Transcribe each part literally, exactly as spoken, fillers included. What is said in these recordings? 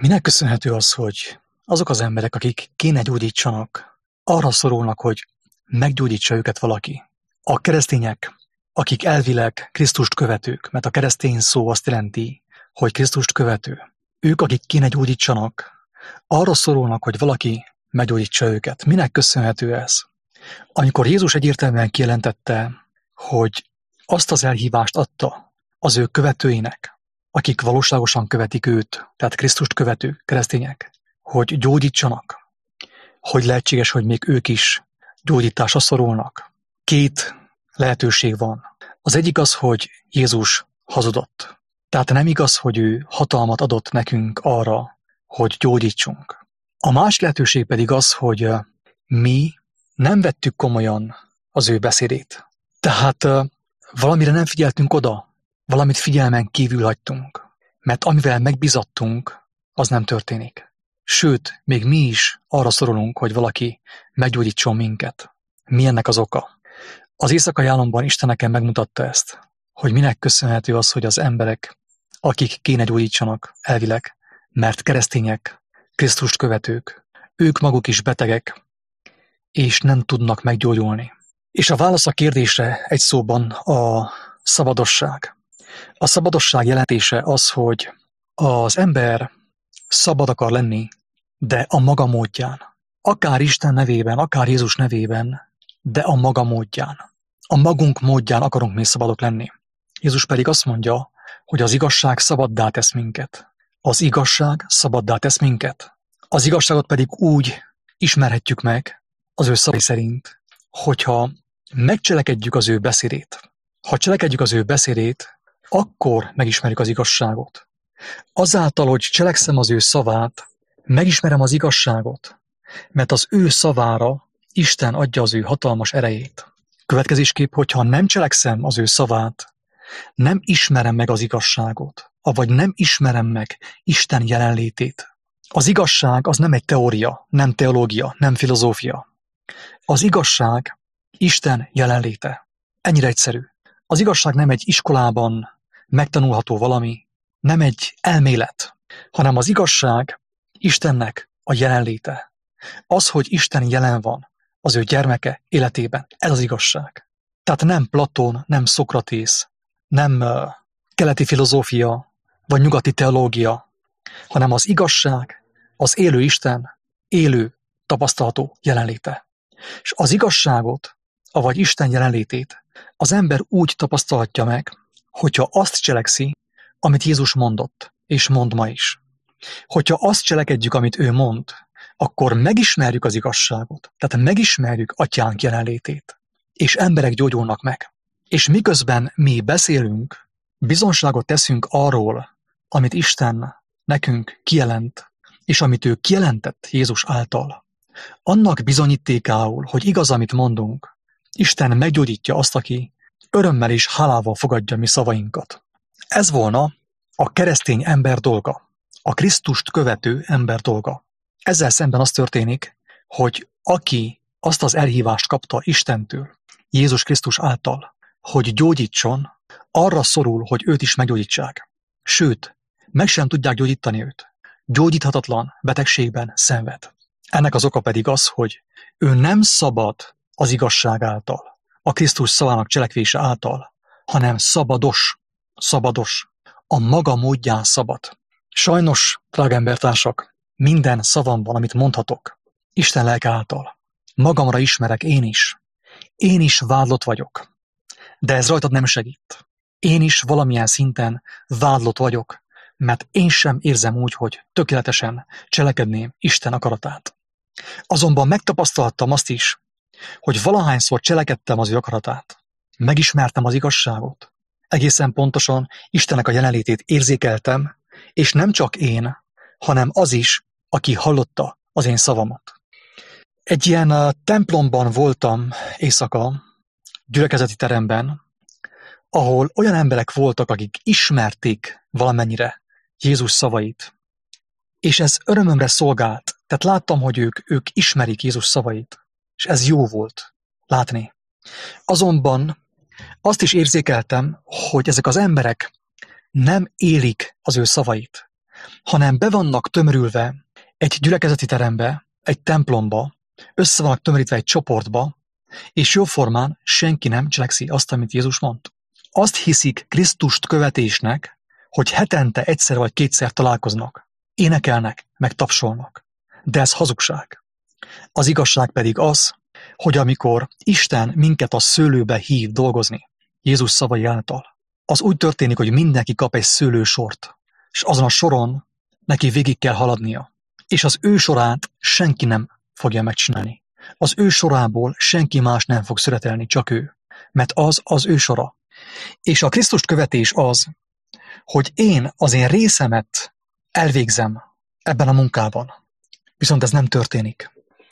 Minek köszönhető az, hogy azok az emberek, akik kéne gyógyítsanak, arra szorulnak, hogy meggyógyítsa őket valaki? A keresztények, akik elvileg Krisztust követők, mert a keresztény szó azt jelenti, hogy Krisztust követő. Ők, akik kéne gyógyítsanak, arra szorulnak, hogy valaki meggyógyítsa őket. Minek köszönhető ez? Amikor Jézus egyértelműen kijelentette, hogy azt az elhívást adta az ő követőinek, akik valóságosan követik őt, tehát Krisztust követő keresztények, hogy gyógyítsanak, hogy lehetséges, hogy még ők is gyógyításra szorulnak. Két lehetőség van. Az egyik az, hogy Jézus hazudott. Tehát nem igaz, hogy ő hatalmat adott nekünk arra, hogy gyógyítsunk. A másik lehetőség pedig az, hogy mi nem vettük komolyan az ő beszédét. Tehát valamire nem figyeltünk oda, valamit figyelmen kívül hagytunk, mert amivel megbizattunk, az nem történik. Sőt, még mi is arra szorulunk, hogy valaki meggyógyítson minket. Mi ennek az oka? Az éjszakai álomban Isten nekem megmutatta ezt, hogy minek köszönhető az, hogy az emberek, akik kéne gyógyítsanak elvileg, mert keresztények, Krisztust követők, ők maguk is betegek, és nem tudnak meggyógyulni. És a válasz a kérdésre egy szóban a szabadosság. A szabadosság jelentése az, hogy az ember szabad akar lenni, de a maga módján. Akár Isten nevében, akár Jézus nevében, de a maga módján. A magunk módján akarunk mi szabadok lenni. Jézus pedig azt mondja, hogy az igazság szabaddá tesz minket. Az igazság szabaddá tesz minket. Az igazságot pedig úgy ismerhetjük meg az ő szavai szerint, hogyha megcselekedjük az ő beszédét. Ha cselekedjük az ő beszédét, akkor megismerjük az igazságot. Azáltal, hogy cselekszem az ő szavát, megismerem az igazságot, mert az ő szavára Isten adja az ő hatalmas erejét. Következésképp, hogyha nem cselekszem az ő szavát, nem ismerem meg az igazságot, avagy nem ismerem meg Isten jelenlétét. Az igazság az nem egy teória, nem teológia, nem filozófia. Az igazság Isten jelenléte. Ennyire egyszerű. Az igazság nem egy iskolában megtanulható valami, nem egy elmélet, hanem az igazság Istennek a jelenléte. Az, hogy Isten jelen van az ő gyermeke életében, ez az igazság. Tehát nem Platón, nem Szokratész, nem uh, keleti filozófia, vagy nyugati teológia, hanem az igazság, az élő Isten, élő, tapasztalható jelenléte. És az igazságot, avagy Isten jelenlétét az ember úgy tapasztalhatja meg, hogyha azt cselekszi, amit Jézus mondott, és mond ma is. Hogyha azt cselekedjük, amit ő mond, akkor megismerjük az igazságot, tehát megismerjük Atyánk jelenlétét, és emberek gyógyulnak meg. És miközben mi beszélünk, bizonságot teszünk arról, amit Isten nekünk kijelent, és amit ő kijelentett Jézus által. Annak bizonyítékául, hogy igaz, amit mondunk, Isten meggyógyítja azt, aki örömmel és hálával fogadja mi szavainkat. Ez volna a keresztény ember dolga, a Krisztust követő ember dolga. Ezzel szemben az történik, hogy aki azt az elhívást kapta Istentől, Jézus Krisztus által, hogy gyógyítson, arra szorul, hogy őt is meggyógyítsák. Sőt, meg sem tudják gyógyítani őt. Gyógyíthatatlan betegségben szenved. Ennek az oka pedig az, hogy ő nem szabad az igazság által, a Krisztus szavának cselekvése által, hanem szabados, szabados, a maga módján szabad. Sajnos, drága embertársak, minden szavamban, amit mondhatok, Isten lelke által. Magamra ismerek én is. Én is vádlott vagyok. De ez rajtad nem segít. Én is valamilyen szinten vádlott vagyok, mert én sem érzem úgy, hogy tökéletesen cselekedném Isten akaratát. Azonban megtapasztaltam azt is, hogy valahányszor cselekedtem az ő akaratát, megismertem az igazságot, egészen pontosan Istennek a jelenlétét érzékeltem, és nem csak én, hanem az is, aki hallotta az én szavamat. Egy ilyen uh, templomban voltam éjszaka, gyülekezeti teremben, ahol olyan emberek voltak, akik ismerték valamennyire Jézus szavait, és ez örömömre szolgált. Tehát láttam, hogy ők, ők ismerik Jézus szavait, és ez jó volt látni. Azonban azt is érzékeltem, hogy ezek az emberek nem élik az ő szavait. hanem be vannak tömörülve egy gyülekezeti terembe, egy templomba, össze vannak tömörítve egy csoportba, és jóformán senki nem cselekszi azt, amit Jézus mond. Azt hiszik Krisztust követésnek, hogy hetente egyszer vagy kétszer találkoznak, énekelnek, meg tapsolnak. De ez hazugság. Az igazság pedig az, hogy amikor Isten minket a szőlőbe hív dolgozni, Jézus szavai által, az úgy történik, hogy mindenki kap egy szőlősort, és azon a soron neki végig kell haladnia. És az ő sorát senki nem fogja megcsinálni. Az ő sorából senki más nem fog születelni, csak ő. Mert az az ő sora. És a Krisztust követés az, hogy én az én részemet elvégzem ebben a munkában. Viszont ez nem történik.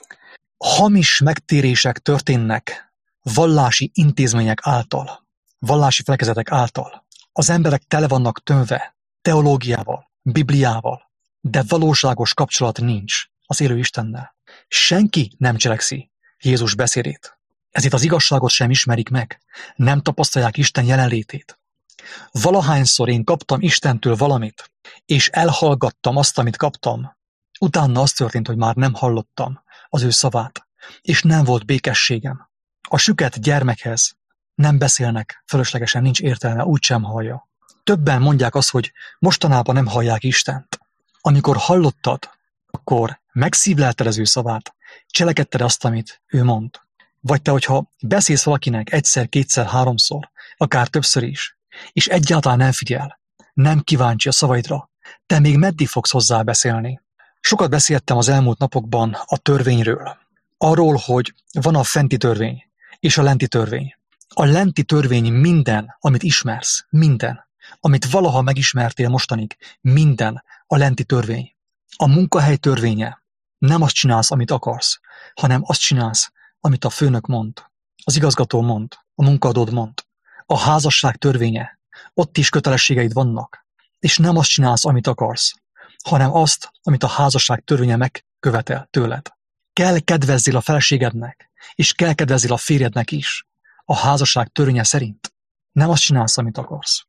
Hamis megtérések történnek vallási intézmények által, vallási felekezetek által. Az emberek tele vannak tömve teológiával, Bibliával, de valóságos kapcsolat nincs az élő Istennel. Senki nem cselekszi Jézus beszédét. Ezért az igazságot sem ismerik meg, nem tapasztalják Isten jelenlétét. Valahányszor én kaptam Istentől valamit, és elhallgattam azt, amit kaptam, utána az történt, hogy már nem hallottam az ő szavát, és nem volt békességem. A süket gyermekhez nem beszélnek fölöslegesen, nincs értelme, úgysem hallja. Többen mondják azt, hogy mostanában nem hallják Istent. Amikor hallottad, akkor megszívlelted az ő szavát, cselekedted azt, amit ő mond. Vagy te, hogyha beszélsz valakinek egyszer, kétszer, háromszor, akár többször is, és egyáltalán nem figyel, nem kíváncsi a szavaidra, te még meddig fogsz hozzá beszélni? Sokat beszéltem az elmúlt napokban a törvényről. Arról, hogy van a fenti törvény és a lenti törvény. A lenti törvény minden, amit ismersz, minden, amit valaha megismertél mostanig, minden a lenti törvény. A munkahely törvénye. Nem azt csinálsz, amit akarsz, hanem azt csinálsz, amit a főnök mond, az igazgató mond, a munkaadód mond. A házasság törvénye. Ott is kötelességeid vannak, és nem azt csinálsz, amit akarsz, hanem azt, amit a házasság törvénye megkövetel tőled. Kell kedvezzél a feleségednek, és kell kedvezzél a férjednek is, a házasság törvénye szerint. Nem azt csinálsz, amit akarsz.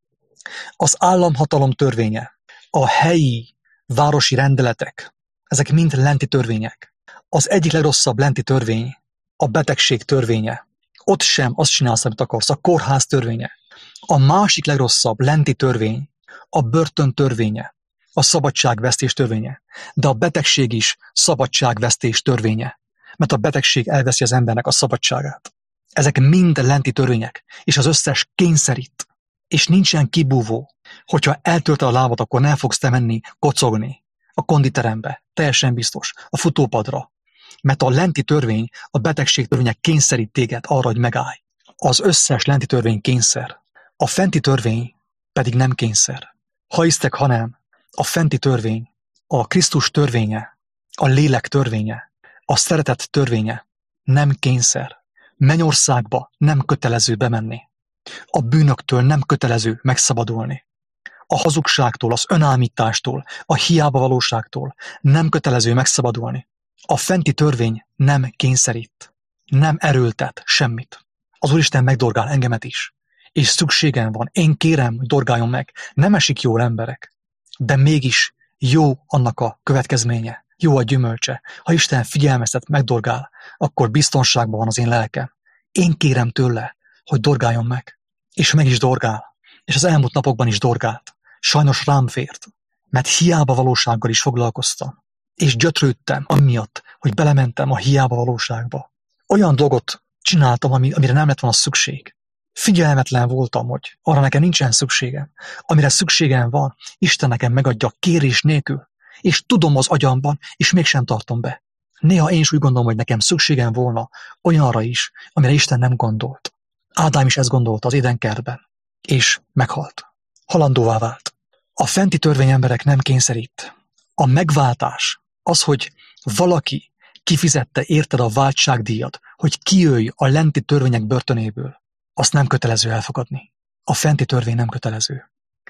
Az államhatalom törvénye, a helyi, városi rendeletek, ezek mind lenti törvények. Az egyik legrosszabb lenti törvény a betegség törvénye. Ott sem azt csinálsz, amit akarsz, a kórház törvénye. A másik legrosszabb lenti törvény a börtön törvénye, a szabadságvesztés törvénye. De a betegség is szabadságvesztés törvénye, mert a betegség elveszi az embernek a szabadságát. Ezek mind lenti törvények, és az összes kényszerít. És nincsen kibúvó. Hogyha eltörted a lábad, akkor nem fogsz te menni kocogni a konditerembe, teljesen biztos, a futópadra. Mert a lenti törvény, a betegség törvénye kényszerít téged arra, hogy megállj. Az összes lenti törvény kényszer. A fenti törvény pedig nem kényszer. Ha hisztek, ha nem, a fenti törvény, a Krisztus törvénye, a lélek törvénye, a szeretet törvénye nem kényszer. Mennyországba nem kötelező bemenni. A bűnöktől nem kötelező megszabadulni. A hazugságtól, az önállítástól, a hiába valóságtól nem kötelező megszabadulni. A fenti törvény nem kényszerít, nem erőltet semmit. Az Úristen megdorgál engemet is, és szükségem van, én kérem, hogy dorgáljon meg. Nem esik jól, emberek, de mégis jó annak a következménye, jó a gyümölcse. Ha Isten figyelmeztet, megdorgál, akkor biztonságban van az én lelkem. Én kérem tőle, hogy dorgáljon meg. És meg is dorgál. És az elmúlt napokban is dorgált. Sajnos rám fért, mert hiába valósággal is foglalkoztam. És gyötrődtem amiatt, hogy belementem a hiába valóságba. Olyan dolgot csináltam, amire nem lett volna szükség. Figyelmetlen voltam, hogy arra nekem nincsen szükségem. Amire szükségem van, Isten nekem megadja kérés nélkül. És tudom az agyamban, és mégsem tartom be. Néha én is úgy gondolom, hogy nekem szükségem volna olyanra is, amire Isten nem gondolt. Ádám is ezt gondolta az édenkertben, és meghalt. Halandóvá vált. A fenti törvényemberek nem kényszerít. A megváltás, az, hogy valaki kifizette érted a váltságdíjat, hogy kijöjj a lenti törvények börtönéből, azt nem kötelező elfogadni. A fenti törvény nem kötelező.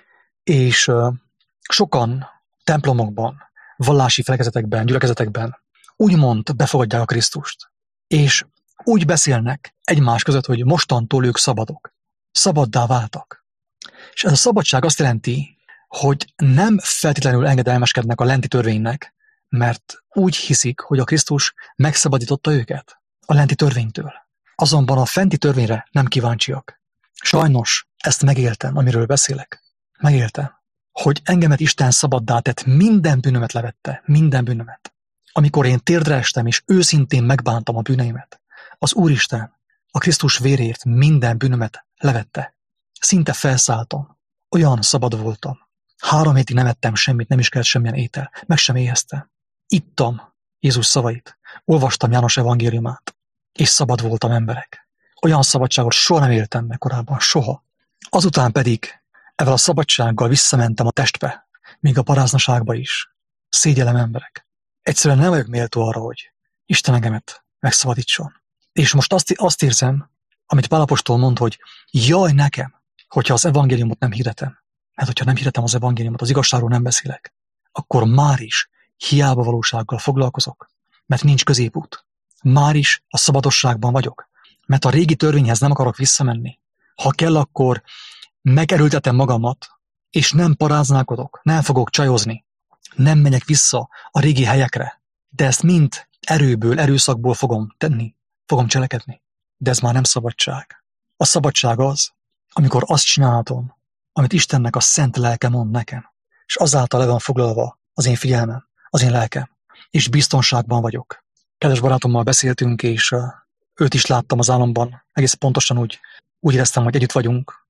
És uh, sokan templomokban, vallási felekezetekben, gyülekezetekben úgymond befogadják a Krisztust. És úgy beszélnek egymás között, hogy mostantól ők szabadok. Szabaddá váltak. És ez a szabadság azt jelenti, hogy nem feltétlenül engedelmeskednek a lenti törvénynek, mert úgy hiszik, hogy a Krisztus megszabadította őket a lenti törvénytől. Azonban a fenti törvényre nem kíváncsiak. Sajnos ezt megéltem, amiről beszélek. Megéltem, hogy engemet Isten szabaddá tett, minden bűnömet levette, minden bűnömet. Amikor én térdre estem, és őszintén megbántam a bűneimet, az Úristen a Krisztus vérért minden bűnömet levette. Szinte felszálltam, olyan szabad voltam. Három hétig nem ettem semmit, nem is kellett semmilyen étel, meg sem éheztem. Ittam Jézus szavait, olvastam János evangéliumát, és szabad voltam, emberek. Olyan szabadságot soha nem éltem meg korábban, soha. Azután pedig ezzel a szabadsággal visszamentem a testbe, még a paráznaságba is. Szégyellem, emberek. Egyszerűen nem vagyok méltó arra, hogy Isten engemet megszabadítson. És most azt, azt érzem, amit Pál apostol mond, hogy jaj nekem, hogyha az evangéliumot nem hirdetem. Mert hogyha nem hirdetem az evangéliumot, az igazságról nem beszélek, akkor már is hiába valósággal foglalkozok, mert nincs középút. Már is a szabadosságban vagyok, mert a régi törvényhez nem akarok visszamenni. Ha kell, akkor megerőltetem magamat, és nem paráználkodok, nem fogok csajozni, nem megyek vissza a régi helyekre, de ezt mind erőből, erőszakból fogom tenni, fogom cselekedni. De ez már nem szabadság. A szabadság az, amikor azt csinálhatom, amit Istennek a szent lelke mond nekem, és azáltal le van foglalva az én figyelmem, az én lelkem, és biztonságban vagyok. Kedves barátommal beszéltünk, és uh, őt is láttam az álomban, egész pontosan úgy, úgy éreztem, hogy együtt vagyunk,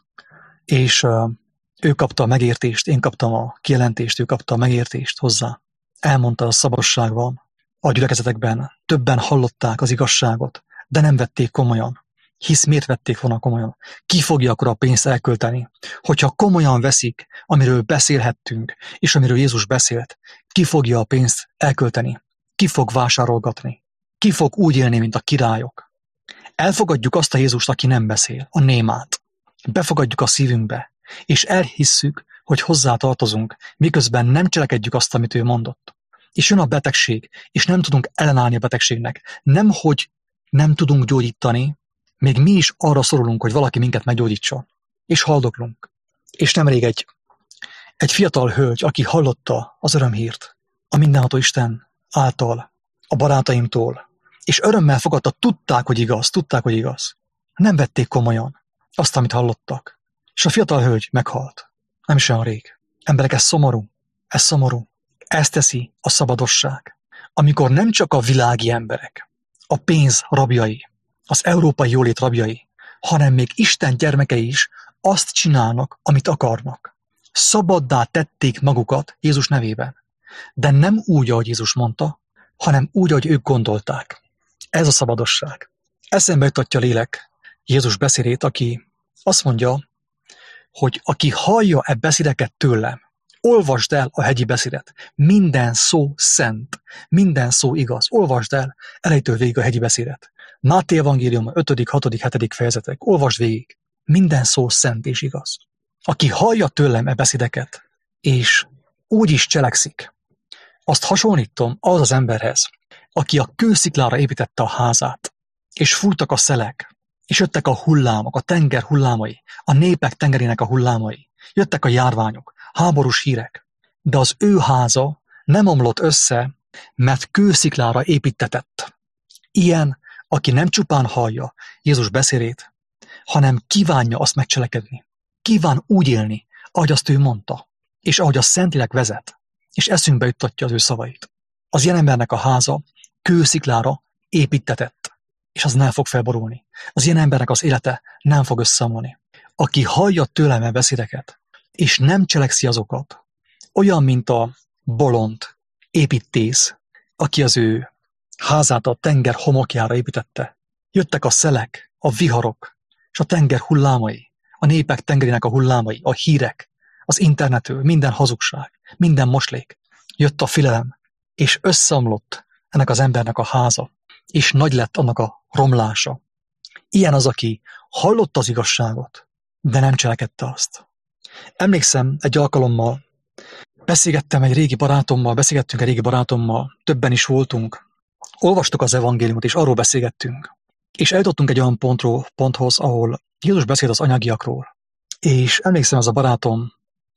és uh, ő kapta a megértést, én kaptam a kijelentést, ő kapta a megértést hozzá. Elmondta, a szabadság van. A gyülekezetekben többen hallották az igazságot, de nem vették komolyan. Hisz miért vették volna komolyan? Ki fogja akkor a pénzt elkölteni? Hogyha komolyan veszik, amiről beszélhettünk, és amiről Jézus beszélt, ki fogja a pénzt elkölteni? Ki fog vásárolgatni? Ki fog úgy élni, mint a királyok? Elfogadjuk azt a Jézust, aki nem beszél, a némát. Befogadjuk a szívünkbe, és elhisszük, hogy hozzá tartozunk, miközben nem cselekedjük azt, amit ő mondott. És jön a betegség, és nem tudunk ellenállni a betegségnek. Nem, hogy nem tudunk gyógyítani, még mi is arra szorulunk, hogy valaki minket meggyógyítson. És haldoklunk. És nemrég egy, egy fiatal hölgy, aki hallotta az örömhírt, a mindenható Isten által, a barátaimtól, és örömmel fogadta, tudták, hogy igaz, tudták, hogy igaz. Nem vették komolyan azt, amit hallottak. És a fiatal hölgy meghalt. Nem is olyan rég. Emberek, ez szomorú. Ez szomorú. Ez teszi a szabadosság. Amikor nem csak a világi emberek, a pénz rabjai, az európai jólét rabjai, hanem még Isten gyermekei is azt csinálnak, amit akarnak. Szabaddá tették magukat Jézus nevében. De nem úgy, ahogy Jézus mondta, hanem úgy, ahogy ők gondolták. Ez a szabadosság. Eszembe jutatja a lélek Jézus beszédét, aki azt mondja, hogy aki hallja e beszédeket tőlem, olvasd el a hegyi beszédet. Minden szó szent, minden szó igaz. Olvasd el elejétől végig a hegyi beszédet. Máté evangélium ötödik, hatodik, hetedik fejezetek. Olvasd végig. Minden szó szent és igaz. Aki hallja tőlem e beszédeket, és úgy is cselekszik, azt hasonlítom az az emberhez, aki a kősziklára építette a házát, és fújtak a szelek, és jöttek a hullámok, a tenger hullámai, a népek tengerének a hullámai, jöttek a járványok, háborús hírek, de az ő háza nem omlott össze, mert kősziklára építetett. Ilyen, aki nem csupán hallja Jézus beszédét, hanem kívánja azt megcselekedni. Kíván úgy élni, ahogy azt ő mondta, és ahogy a Szentlélek vezet, és eszünkbe juttatja az ő szavait. Az ilyen embernek a háza kősziklára építetett, és az nem fog felborulni. Az ilyen embernek az élete nem fog összeomlani. Aki hallja tőlem a beszédeket, és nem cselekszi azokat, olyan, mint a bolond építész, aki az ő házát a tenger homokjára építette. Jöttek a szelek, a viharok, és a tenger hullámai, a népek tengerének a hullámai, a hírek, az internetről, minden hazugság, minden moslék. Jött a félelem, és összeomlott ennek az embernek a háza, és nagy lett annak a romlása. Ilyen az, aki hallotta az igazságot, de nem cselekedte azt. Emlékszem, egy alkalommal beszélgettem egy régi barátommal, beszélgettünk egy régi barátommal, többen is voltunk, olvastuk az evangéliumot, és arról beszélgettünk. És eljutottunk egy olyan pontról, ponthoz, ahol Jézus beszélt az anyagiakról. És emlékszem, az a barátom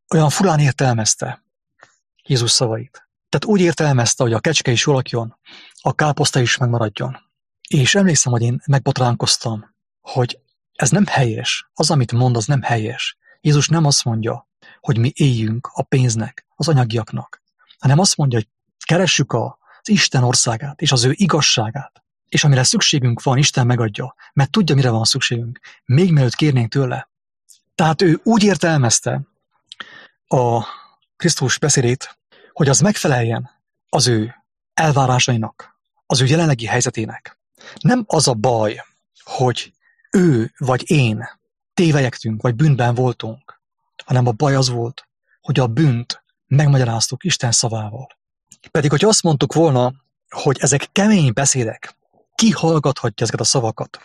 olyan furán értelmezte Jézus szavait. Tehát úgy értelmezte, hogy a kecske is jól lakjon, a káposzta is megmaradjon. És emlékszem, hogy én megbotránkoztam, hogy ez nem helyes. Az, amit mond, az nem helyes. Jézus nem azt mondja, hogy mi éljünk a pénznek, az anyagiaknak, hanem azt mondja, hogy keressük az Isten országát és az ő igazságát, és amire szükségünk van, Isten megadja, mert tudja, mire van szükségünk, még mielőtt kérnénk tőle. Tehát ő úgy értelmezte a Krisztus beszédét, hogy az megfeleljen az ő elvárásainak, az ő jelenlegi helyzetének. Nem az a baj, hogy ő vagy én tévejektünk, vagy bűnben voltunk, hanem a baj az volt, hogy a bűnt megmagyaráztuk Isten szavával. Pedig, hogy azt mondtuk volna, hogy ezek kemény beszédek, ki hallgathatja ezeket a szavakat?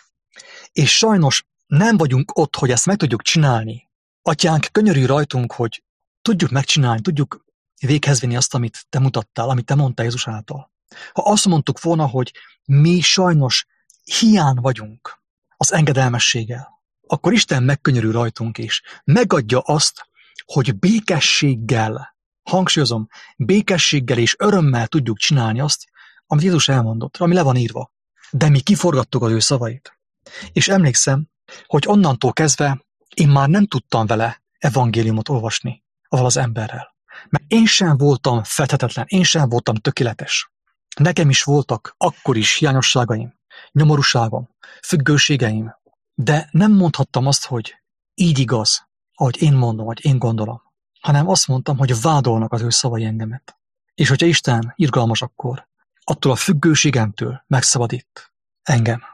És sajnos nem vagyunk ott, hogy ezt meg tudjuk csinálni. Atyánk, könyörülj rajtunk, hogy tudjuk megcsinálni, tudjuk véghez vinni azt, amit te mutattál, amit te mondtál Jézus által. Ha azt mondtuk volna, hogy mi sajnos hiány vagyunk az engedelmességgel, akkor Isten megkönyörül rajtunk is. Megadja azt, hogy békességgel, hangsúlyozom, békességgel és örömmel tudjuk csinálni azt, amit Jézus elmondott, ami le van írva. De mi kiforgattuk az ő szavait. És emlékszem, hogy onnantól kezdve én már nem tudtam vele evangéliumot olvasni, avval az emberrel. Mert én sem voltam fethetetlen, én sem voltam tökéletes. Nekem is voltak akkor is hiányosságaim, nyomorúságom, függőségeim, de nem mondhattam azt, hogy így igaz, ahogy én mondom, vagy én gondolom, hanem azt mondtam, hogy vádolnak az ő szavai engemet. És hogyha Isten irgalmas, akkor attól a függőségemtől megszabadít engem.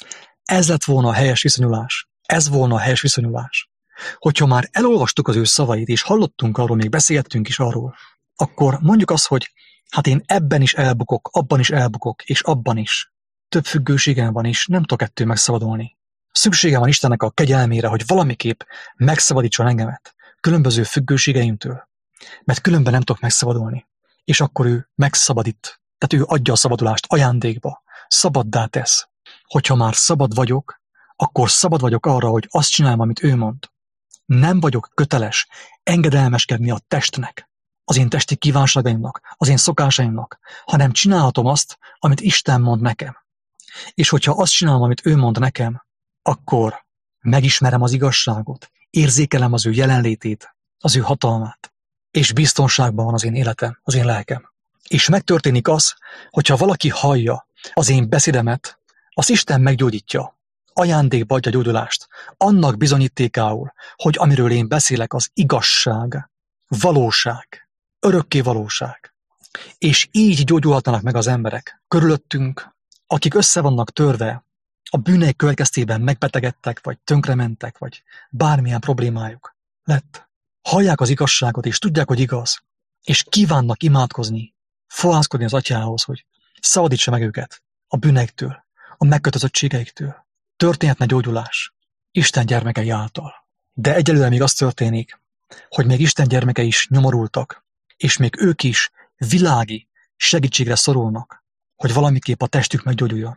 Ez lett volna a helyes viszonyulás. Ez volna a helyes viszonyulás. Hogyha már elolvastuk az ő szavait, és hallottunk arról, még beszéltünk is arról, akkor mondjuk azt, hogy hát én ebben is elbukok, abban is elbukok, és abban is. Több függőségem van, és nem tudok ettől megszabadulni. Szükségem van Istennek a kegyelmére, hogy valamiképp megszabadítson engemet különböző függőségeimtől, mert különben nem tudok megszabadulni. És akkor ő megszabadít, tehát ő adja a szabadulást ajándékba, szabaddá tesz. Hogyha már szabad vagyok, akkor szabad vagyok arra, hogy azt csinálom, amit ő mond. Nem vagyok köteles engedelmeskedni a testnek, az én testi kívánságaimnak, az én szokásaimnak, hanem csinálhatom azt, amit Isten mond nekem. És hogyha azt csinálom, amit ő mond nekem, akkor megismerem az igazságot, érzékelem az ő jelenlétét, az ő hatalmát, és biztonságban van az én életem, az én lelkem. És megtörténik az, hogyha valaki hallja az én beszédemet, az Isten meggyógyítja, ajándékba adja gyógyulást, annak bizonyítékául, hogy amiről én beszélek, az igazság, valóság, örökké valóság. És így gyógyulhatnak meg az emberek körülöttünk, akik össze vannak törve, a bűneik következtében megbetegedtek, vagy tönkrementek, vagy bármilyen problémájuk lett. Hallják az igazságot, és tudják, hogy igaz, és kívánnak imádkozni, fohászkodni az atyához, hogy szabadítsa meg őket a bűneiktől, a megkötözöttségeiktől. Történhetne gyógyulás Isten gyermekei által. De egyelőre még az történik, hogy még Isten gyermekei is nyomorultak, és még ők is világi segítségre szorulnak, hogy valamiképp a testük meggyógyuljon.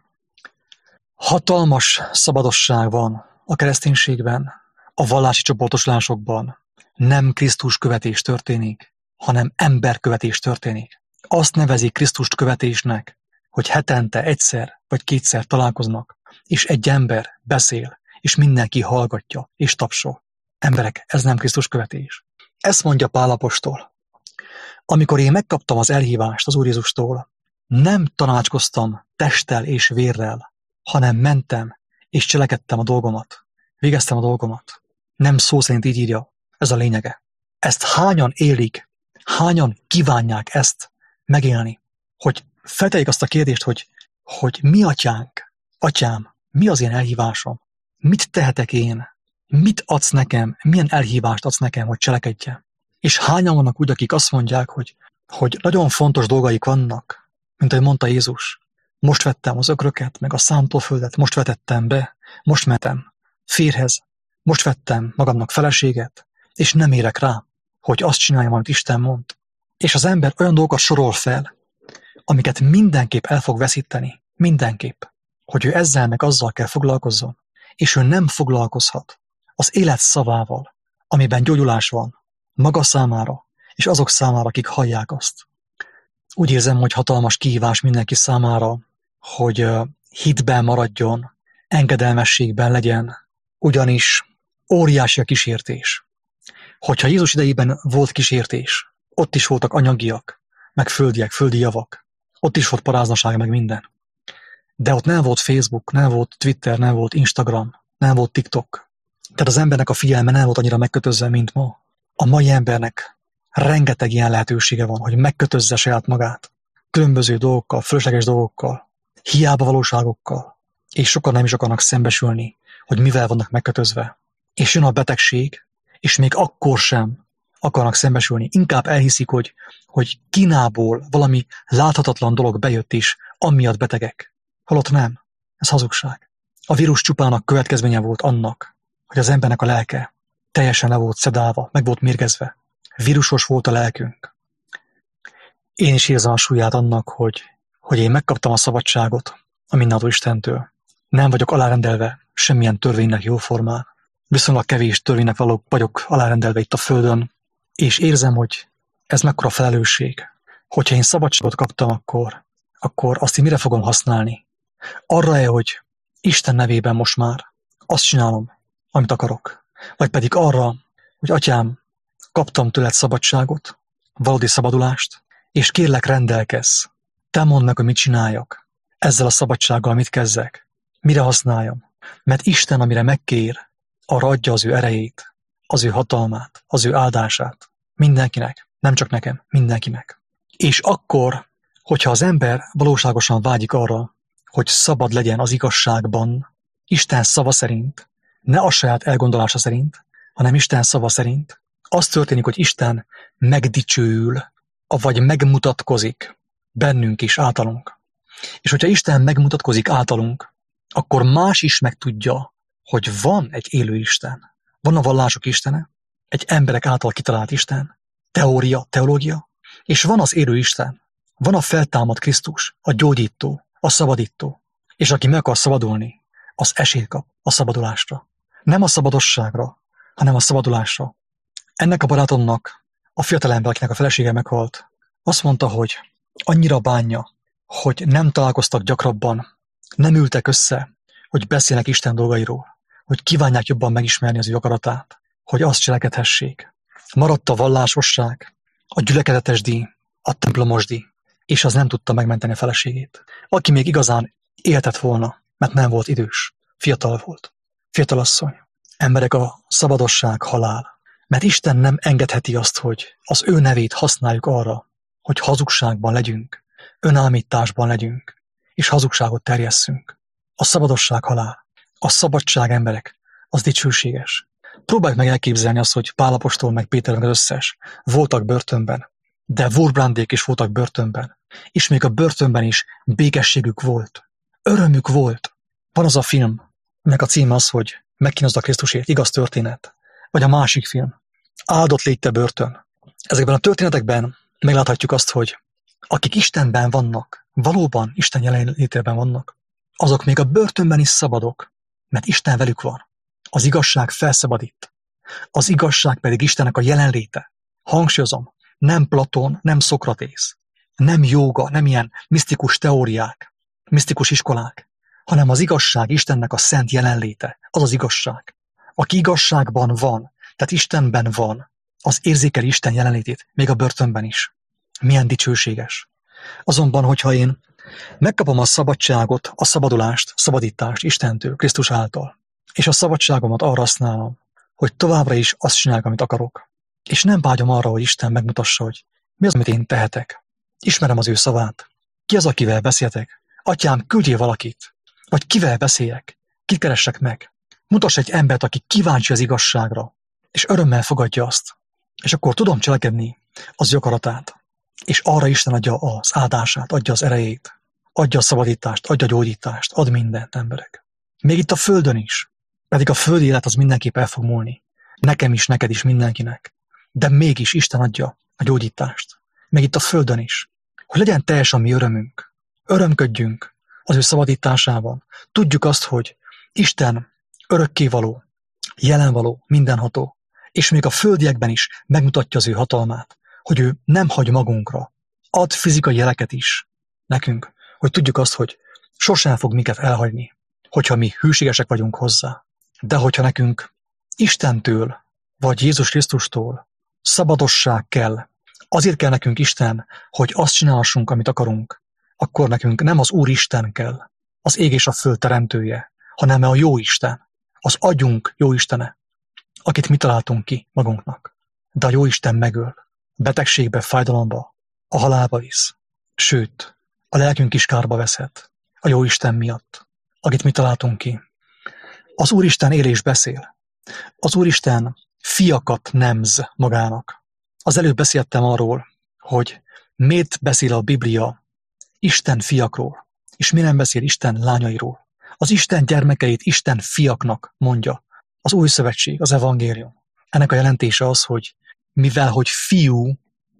Hatalmas szabadosság van a kereszténységben, a vallási csoportosulásokban. Nem Krisztus követés történik, hanem emberkövetés történik. Azt nevezik Krisztust követésnek, hogy hetente egyszer vagy kétszer találkoznak, és egy ember beszél, és mindenki hallgatja és tapsol. Emberek, ez nem Krisztus követés. Ezt mondja Pál apostol. Amikor én megkaptam az elhívást az Úr Jézustól, nem tanácskoztam testtel és vérrel, hanem mentem és cselekedtem a dolgomat. Végeztem a dolgomat. Nem szó szerint így írja, ez a lényege. Ezt hányan élik, hányan kívánják ezt megélni, hogy felteljük azt a kérdést, hogy, hogy mi atyánk, atyám, mi az én elhívásom? Mit tehetek én? Mit adsz nekem? Milyen elhívást adsz nekem, hogy cselekedjem? És hányan vannak úgy, akik azt mondják, hogy, hogy nagyon fontos dolgaik vannak, mint ahogy mondta Jézus. Most vettem az ökröket, meg a szántóföldet, most vetettem be, most mentem férhez, most vettem magamnak feleséget, és nem érek rá, hogy azt csináljam, amit Isten mond. És az ember olyan dolgokat sorol fel, amiket mindenképp el fog veszíteni, mindenképp, hogy ő ezzel meg azzal kell foglalkozzon, és ő nem foglalkozhat az élet szavával, amiben gyógyulás van, maga számára, és azok számára, akik hallják azt. Úgy érzem, hogy hatalmas kihívás mindenki számára, hogy hitben maradjon, engedelmességben legyen, ugyanis óriási a kísértés. Hogyha Jézus idejében volt kísértés, ott is voltak anyagiak, meg földiek, földi javak, ott is volt paráznaság, meg minden. De ott nem volt Facebook, nem volt Twitter, nem volt Instagram, nem volt TikTok. Tehát az embernek a figyelme nem volt annyira megkötözve, mint ma. A mai embernek rengeteg ilyen lehetősége van, hogy megkötözze saját magát. Különböző dolgokkal, fölösleges dolgokkal, hiába valóságokkal, és sokan nem is akarnak szembesülni, hogy mivel vannak megkötözve. És jön a betegség, és még akkor sem akarnak szembesülni. Inkább elhiszik, hogy, hogy Kínából valami láthatatlan dolog bejött is, amiatt betegek. Holott nem. Ez hazugság. A vírus csupán a következménye volt annak, hogy az embernek a lelke teljesen le volt szedálva, meg volt mérgezve. Vírusos volt a lelkünk. Én is érzem a súlyát annak, hogy, hogy én megkaptam a szabadságot a mindenható Istentől. Nem vagyok alárendelve semmilyen törvénynek jóformán. Viszonylag kevés törvénynek való vagyok alárendelve itt a Földön, és érzem, hogy ez mekkora felelősség. Hogyha én szabadságot kaptam, akkor, akkor azt én mire fogom használni? Arra-e, hogy Isten nevében most már azt csinálom, amit akarok? Vagy pedig arra, hogy atyám, kaptam tőled szabadságot, valódi szabadulást, és kérlek rendelkezz. Te mondd meg, hogy mit csináljak. Ezzel a szabadsággal mit kezdek? Mire használjam? Mert Isten, amire megkér, arra adja az ő erejét, az ő hatalmát, az ő áldását. Mindenkinek, nem csak nekem, mindenkinek. És akkor, hogyha az ember valóságosan vágyik arra, hogy szabad legyen az igazságban, Isten szava szerint, ne a saját elgondolása szerint, hanem Isten szava szerint, az történik, hogy Isten megdicsőül, vagy megmutatkozik bennünk is, általunk. És hogyha Isten megmutatkozik általunk, akkor más is megtudja, hogy van egy élő Isten. Van a vallások Istene, egy emberek által kitalált Isten, teória, teológia, és van az élő Isten. Van a feltámadt Krisztus, a gyógyító, a szabadító. És aki meg akar szabadulni, az esélyt kap a szabadulásra. Nem a szabadosságra, hanem a szabadulásra. Ennek a barátomnak, a fiatalember, akinek a felesége meghalt, azt mondta, hogy annyira bánja, hogy nem találkoztak gyakrabban, nem ültek össze, hogy beszélnek Isten dolgairól, hogy kívánják jobban megismerni az ő akaratát, hogy azt cselekedhessék. Maradt a vallásosság, a gyülekezetes díj, a templomos díj, és az nem tudta megmenteni a feleségét. Aki még igazán éltett volna, mert nem volt idős, fiatal volt. Fiatalasszony. Emberek, a szabadosság halál. Mert Isten nem engedheti azt, hogy az ő nevét használjuk arra, hogy hazugságban legyünk, önállításban legyünk, és hazugságot terjesszünk. A szabadosság halál. A szabadság, emberek, az dicsőséges. Próbáljuk meg elképzelni azt, hogy Pál apostol meg Péter meg az összes voltak börtönben, de Wurmbrandék is voltak börtönben, és még a börtönben is békességük volt. Örömük volt. Van az a film, meg a címe az, hogy Megkínozd a Krisztusért, igaz történet. Vagy a másik film, Áldott légy te börtön. Ezekben a történetekben megláthatjuk azt, hogy akik Istenben vannak, valóban Isten jelenlétében vannak, azok még a börtönben is szabadok, mert Isten velük van. Az igazság felszabadít. Az igazság pedig Istennek a jelenléte. Hangsúlyozom, nem Platón, nem Szokratész, nem jóga, nem ilyen misztikus teóriák, misztikus iskolák, hanem az igazság Istennek a szent jelenléte, az az igazság. Aki igazságban van, tehát Istenben van, az érzékeli Isten jelenlétét, még a börtönben is. Milyen dicsőséges. Azonban, hogyha én megkapom a szabadságot, a szabadulást, szabadítást Istentől, Krisztus által, és a szabadságomat arra használom, hogy továbbra is azt csinálok, amit akarok, és nem vágyom arra, hogy Isten megmutassa, hogy mi az, amit én tehetek. Ismerem az ő szavát. Ki az, akivel beszéltek? Atyám, küldjél valakit. Vagy kivel beszéljek? Kit keressek meg? Mutass egy embert, aki kíváncsi az igazságra, és örömmel fogadja azt. És akkor tudom cselekedni az ő akaratát. És arra Isten adja az áldását, adja az erejét, adja a szabadítást, adja a gyógyítást, ad mindent, emberek. Még itt a Földön is. Pedig a földi élet az mindenképp el fog múlni. Nekem is, neked is, mindenkinek. De mégis Isten adja a gyógyítást. Még itt a Földön is. Hogy legyen teljes a mi örömünk. Örömködjünk az ő szabadításában. Tudjuk azt, hogy Isten örökkévaló, jelenvaló, mindenható, és még a földiekben is megmutatja az ő hatalmát, hogy ő nem hagy magunkra. Ad fizikai jeleket is nekünk, hogy tudjuk azt, hogy sosem fog minket elhagyni, hogyha mi hűségesek vagyunk hozzá. De hogyha nekünk Istentől, vagy Jézus Krisztustól szabadosság kell, azért kell nekünk Isten, hogy azt csinálhassunk, amit akarunk, akkor nekünk nem az Úristen kell, az ég és a föld teremtője, hanem a jó Isten, az agyunk jó Istene, akit mi találtunk ki magunknak. De a jó Isten megöl, betegségbe, fájdalomba, a halálba visz. Sőt, a lelkünk is kárba veszhet a jó Isten miatt, akit mi találtunk ki. Az Úristen él és beszél. Az Úristen fiakat nemz magának. Az előbb beszéltem arról, hogy miért beszél a Biblia Isten fiakról, és mi nem beszél Isten lányairól. Az Isten gyermekeit Isten fiaknak mondja az Új Szövetség, az evangélium. Ennek a jelentése az, hogy mivel, hogy fiú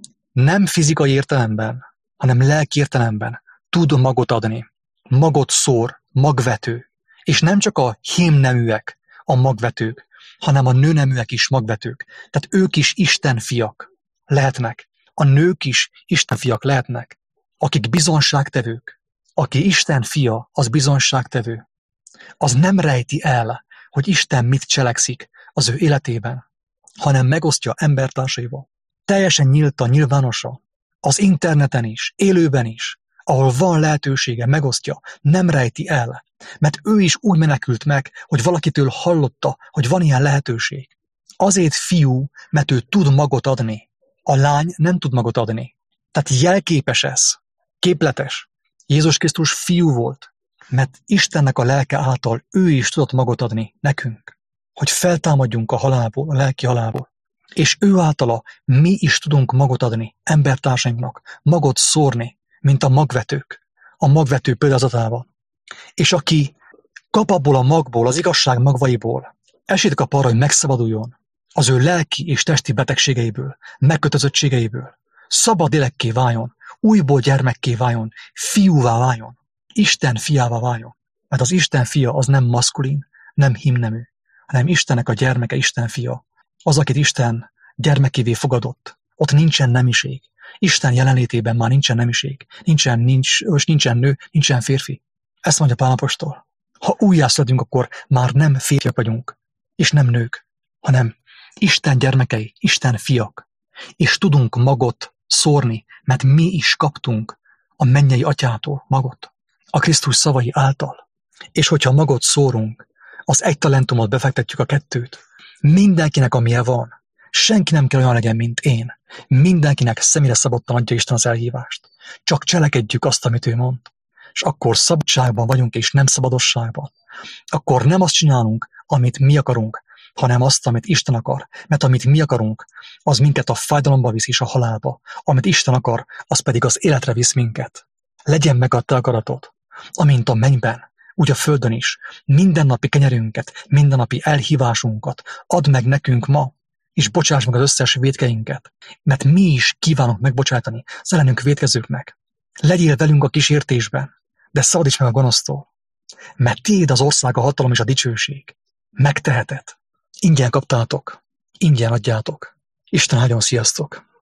nem fizikai értelemben, hanem lelki értelemben tud magot adni, magot szór, magvető, és nem csak a hímneműek a magvetők, hanem a nőneműek is magvetők. Tehát ők is Isten fiak lehetnek. A nők is Isten fiak lehetnek, akik bizonságtevők. Aki Isten fia, az bizonságtevő. Az nem rejti el, hogy Isten mit cselekszik az ő életében, hanem megosztja embertársaival. Teljesen nyíltan, nyilvánosan, az interneten is, élőben is, ahol van lehetősége, megosztja, nem rejti el. Mert ő is úgy menekült meg, hogy valakitől hallotta, hogy van ilyen lehetőség. Azért fiú, mert ő tud magot adni. A lány nem tud magot adni. Tehát jelképes ez, képletes. Jézus Krisztus fiú volt, mert Istennek a lelke által ő is tudott magot adni nekünk, hogy feltámadjunk a halálból, a lelki halálból. És ő általa mi is tudunk magot adni embertársainknak, magot szórni, mint a magvetők, a magvető példázatában. És aki kap abból a magból, az igazság magvaiból, esélyt kap arra, hogy megszabaduljon az ő lelki és testi betegségeiből, megkötözöttségeiből, szabad lélekké váljon, újból gyermekké váljon, fiúvá váljon, Isten fiává váljon. Mert az Isten fia az nem maszkulin, nem hímnemű, hanem Istennek a gyermeke, Isten fia. Az, akit Isten gyermekévé fogadott, ott nincsen nemiség. Isten jelenlétében már nincsen nemiség, nincsen, nincs, és nincsen nő, nincsen férfi. Ezt mondja Pál apostol. Ha újjászületünk, akkor már nem férfiak vagyunk, és nem nők, hanem Isten gyermekei, Isten fiak. És tudunk magot szórni, mert mi is kaptunk a mennyei atyától magot, a Krisztus szavai által. És hogyha magot szórunk, az egy talentumot befektetjük a kettőt. Mindenkinek, amilyen van. Senki nem kell olyan legyen, mint én. Mindenkinek személyre szabottan adja Isten az elhívást. Csak cselekedjük azt, amit ő mond. És akkor szabadságban vagyunk, és nem szabadosságban. Akkor nem azt csinálunk, amit mi akarunk, hanem azt, amit Isten akar. Mert amit mi akarunk, az minket a fájdalomba visz és a halálba. Amit Isten akar, az pedig az életre visz minket. Legyen meg a te akaratod, amint a mennyben, úgy a földön is. Mindennapi kenyerünket, mindennapi elhívásunkat add meg nekünk ma, és bocsáss meg az összes vétkeinket, mert mi is kívánunk megbocsátani az ellenünk vétkezőknek. Legyél velünk a kísértésben, de szabadíts meg a gonosztól, mert tiéd az ország, a hatalom és a dicsőség. Megteheted. Ingyen kaptátok, ingyen adjátok. Isten áldjon, sziasztok!